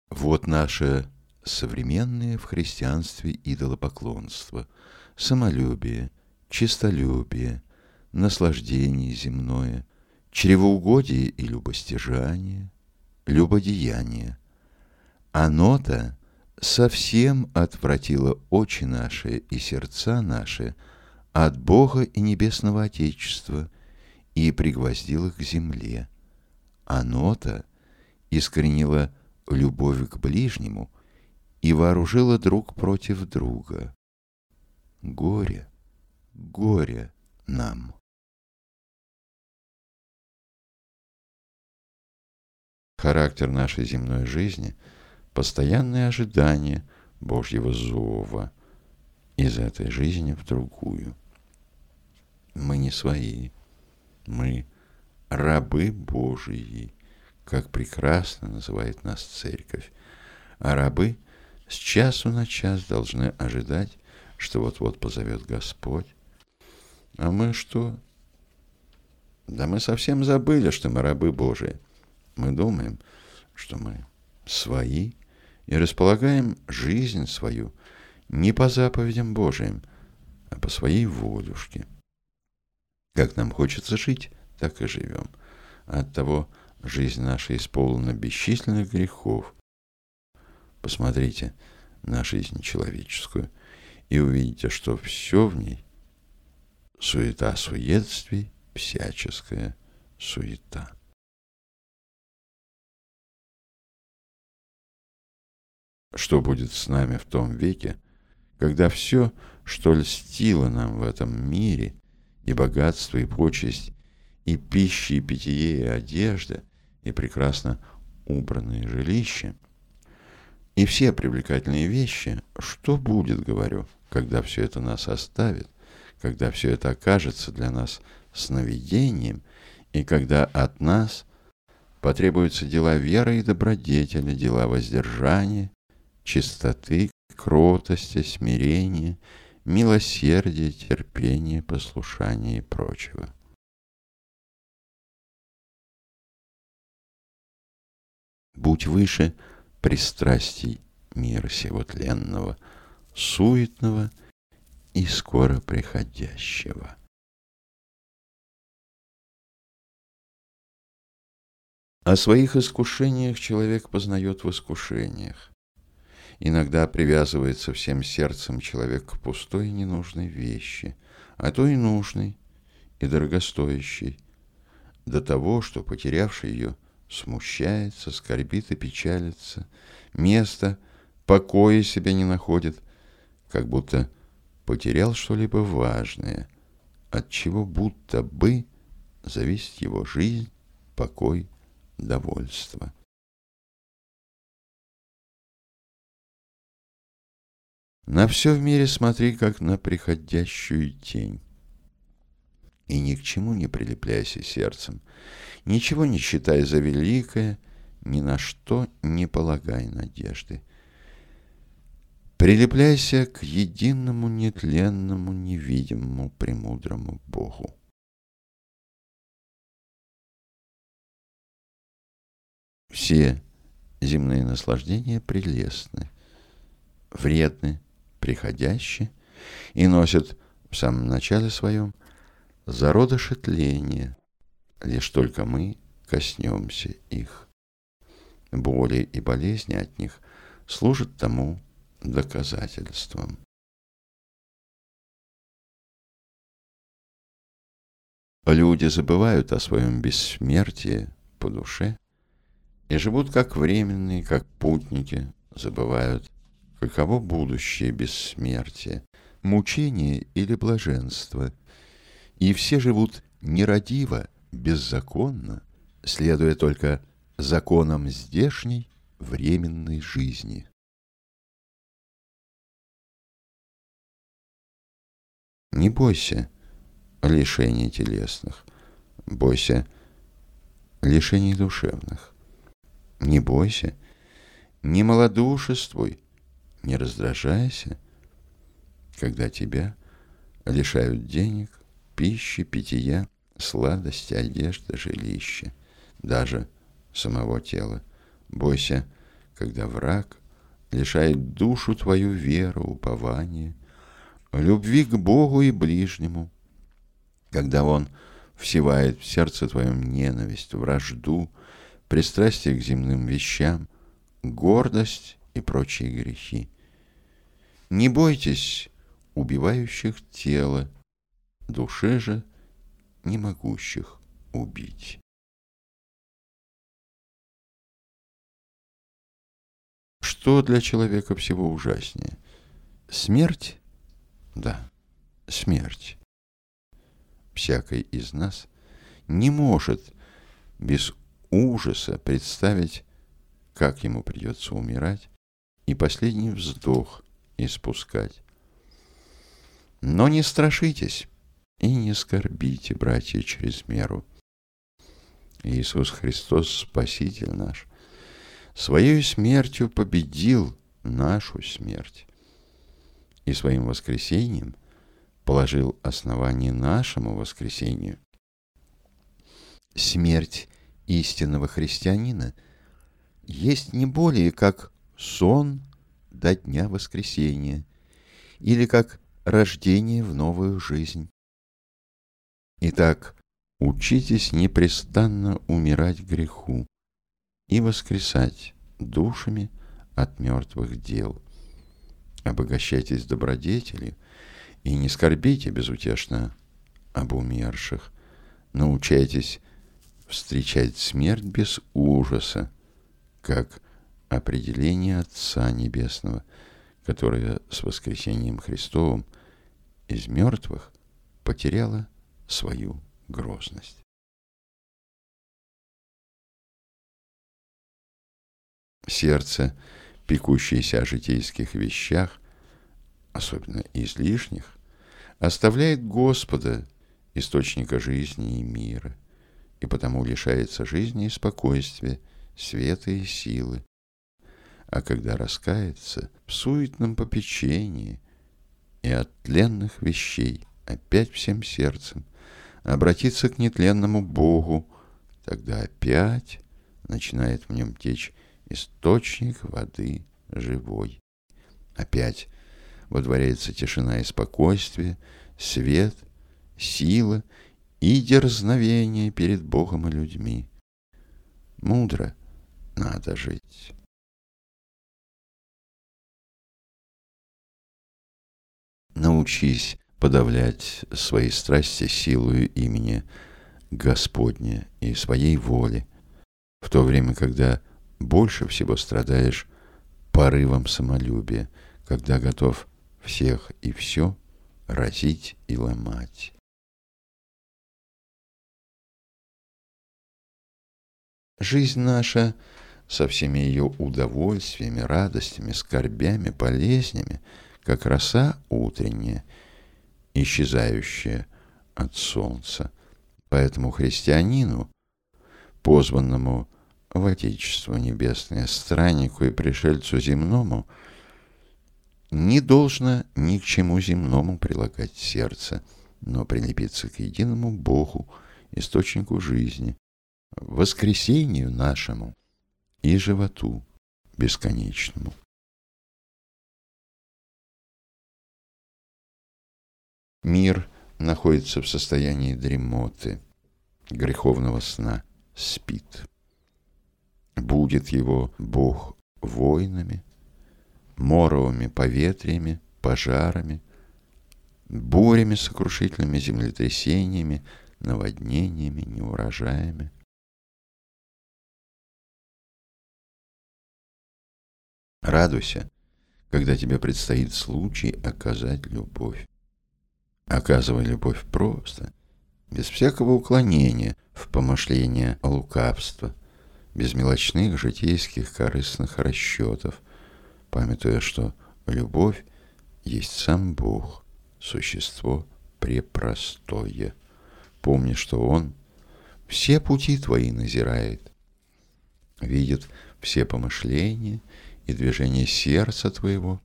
Вот наше современное в христианстве идолопоклонство, самолюбие, честолюбие, наслаждение земное, чревоугодие и любостяжание, любодеяние. Оно-то совсем отвратило очи наши и сердца наши от Бога и Небесного Отечества и пригвоздило к земле. Оно-то искоренило любовь к ближнему и вооружило друг против друга. Горе, горе нам! Характер нашей земной жизни — постоянное ожидание Божьего зова из этой жизни в другую. Мы не свои, мы рабы Божии, как прекрасно называет нас Церковь. А рабы с часу на час должны ожидать, что вот-вот позовет Господь. А мы что? Да мы совсем забыли, что мы рабы Божии. Мы думаем, что мы свои и располагаем жизнь свою не по заповедям Божиим, а по своей волюшке. Как нам хочется жить, так и живем. Оттого жизнь наша исполнена бесчисленных грехов. Посмотрите на жизнь человеческую и увидите, что все в ней суета суетствий, всяческая суета. Что будет с нами в том веке, когда все, что льстило нам в этом мире, и богатство, и почесть, и пища, и питье, и одежда, и прекрасно убранные жилища, и все привлекательные вещи, что будет, говорю, когда все это нас оставит, когда все это окажется для нас сновидением, и когда от нас потребуются дела веры и добродетели, дела воздержания, чистоты, кротости, смирения, милосердия, терпения, послушания и прочего. Будь выше пристрастий мира сего тленного, суетного и скоро приходящего. О своих искушениях человек познает в искушениях. Иногда привязывается всем сердцем человек к пустой и ненужной вещи, а то и нужной, и дорогостоящей, до того, что потерявший ее смущается, скорбит и печалится, места, покоя себе не находит, как будто потерял что-либо важное, от чего будто бы зависит его жизнь, покой, довольство. На все в мире смотри, как на приходящую тень, и ни к чему не прилепляйся сердцем, ничего не считай за великое, ни на что не полагай надежды. Прилепляйся к единому, нетленному, невидимому, премудрому Богу. Все земные наслаждения прелестны, вредны, приходящие и носят в самом начале своем зародыши тления, лишь только мы коснемся их. Боли и болезни от них служат тому доказательством. Люди забывают о своем бессмертии по душе и живут как временные, как путники, забывают, каково будущее бессмертие, мучение или блаженство. И все живут нерадиво, беззаконно, следуя только законам здешней временной жизни. Не бойся лишений телесных, бойся лишений душевных. Не бойся, не малодушествуй, не раздражайся, когда тебя лишают денег, пищи, питья, сладости, одежды, жилища, даже самого тела. Бойся, когда враг лишает душу твою веры, упования, любви к Богу и ближнему, когда он всевает в сердце твоем ненависть, вражду, пристрастие к земным вещам, гордость и прочие грехи. Не бойтесь убивающих тело, души же не могущих убить. Что для человека всего ужаснее? Смерть? Да, смерть. Всякий из нас не может без ужаса представить, как ему придется умирать и последний вздох испускать. Но не страшитесь и не скорбите, братья, через меру. Иисус Христос, Спаситель наш, Своей смертью победил нашу смерть и своим воскресением положил основание нашему воскресению. Смерть истинного христианина есть не более как сон до дня воскресения или как рождение в новую жизнь. Итак, учитесь непрестанно умирать греху и воскресать душами от мертвых дел. Обогащайтесь добродетелью и не скорбите безутешно об умерших. Научайтесь встречать смерть без ужаса, как определение Отца Небесного, которое с воскресением Христовым из мертвых потеряло свою грозность. Сердце, пекущееся о житейских вещах, особенно излишних, оставляет Господа, источника жизни и мира, и потому лишается жизни и спокойствия, света и силы. А когда раскается в суетном попечении и от тленных вещей опять всем сердцем обратиться к нетленному Богу, тогда опять начинает в нем течь источник воды живой. Опять водворяется тишина и спокойствие, свет, сила и дерзновение перед Богом и людьми. Мудро надо жить. Научись подавлять свои страсти силою имени Господня и своей воли, в то время, когда больше всего страдаешь порывом самолюбия, когда готов всех и все разить и ломать. Жизнь наша со всеми ее удовольствиями, радостями, скорбями, болезнями, как роса утренняя, исчезающая от солнца. Поэтому христианину, позванному в Отечество Небесное, страннику и пришельцу земному, не должно ни к чему земному прилагать сердце, но прилепиться к единому Богу, источнику жизни, воскресению нашему и животу бесконечному. Мир находится в состоянии дремоты, греховного сна, спит. Будет его Бог войнами, моровыми поветриями, пожарами, бурями сокрушительными, землетрясениями, наводнениями, неурожаями. Радуйся, когда тебе предстоит случай оказать любовь. Оказывай любовь просто, без всякого уклонения в помышления лукавства, без мелочных житейских корыстных расчетов, памятуя, что любовь есть сам Бог, существо препростое. Помни, что Он все пути твои назирает, видит все помышления и движения сердца твоего.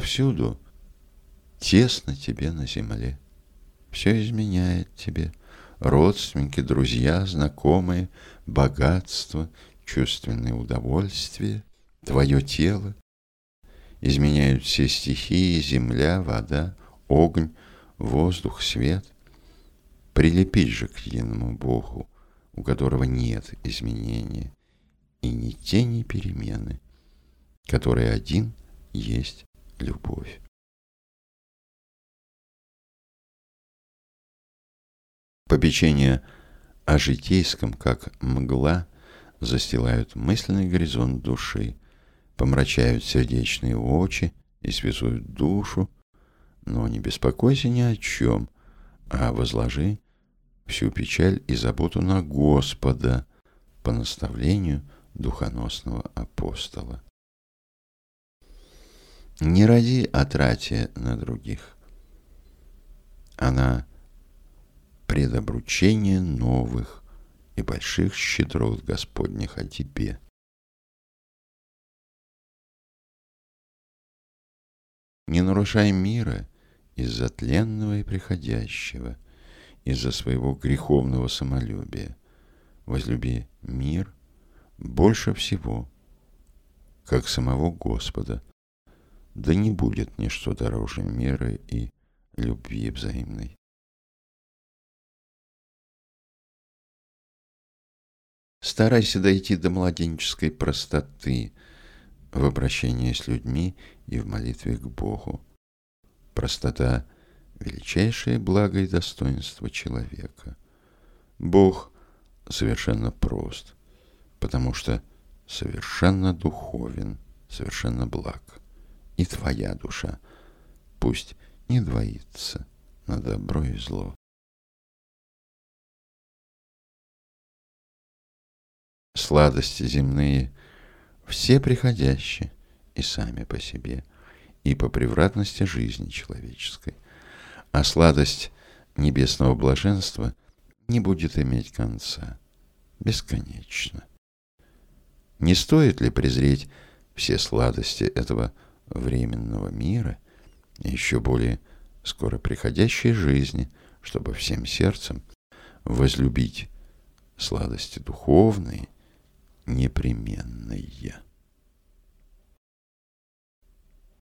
Отовсюду тесно тебе на земле, все изменяет тебе, родственники, друзья, знакомые, богатство, чувственные удовольствия, твое тело. Изменяют все стихии: земля, вода, огонь, воздух, свет. Прилепись же к единому Богу, у которого нет изменения и ни тени перемены, который один есть любовь. Попечения о житейском, как мгла, застилают мысленный горизонт души, помрачают сердечные очи и связуют душу, но не беспокойся ни о чем, а возложи всю печаль и заботу на Господа по наставлению духоносного апостола. Не ради о трате на других, а на предобручение новых и больших щедрот Господних о тебе. Не нарушай мира из-за тленного и приходящего, из-за своего греховного самолюбия. Возлюби мир больше всего, как самого Господа. Да не будет ничто дороже мира и любви взаимной. Старайся дойти до младенческой простоты в обращении с людьми и в молитве к Богу. Простота — величайшее благо и достоинство человека. Бог совершенно прост, потому что совершенно духовен, совершенно благ. И твоя душа пусть не двоится на добро и зло. Сладости земные все приходящие и сами по себе, и по превратности жизни человеческой. А сладость небесного блаженства не будет иметь конца, бесконечно. Не стоит ли презреть все сладости этого временного мира и еще более скоро приходящей жизни, чтобы всем сердцем возлюбить сладости духовные, непременные?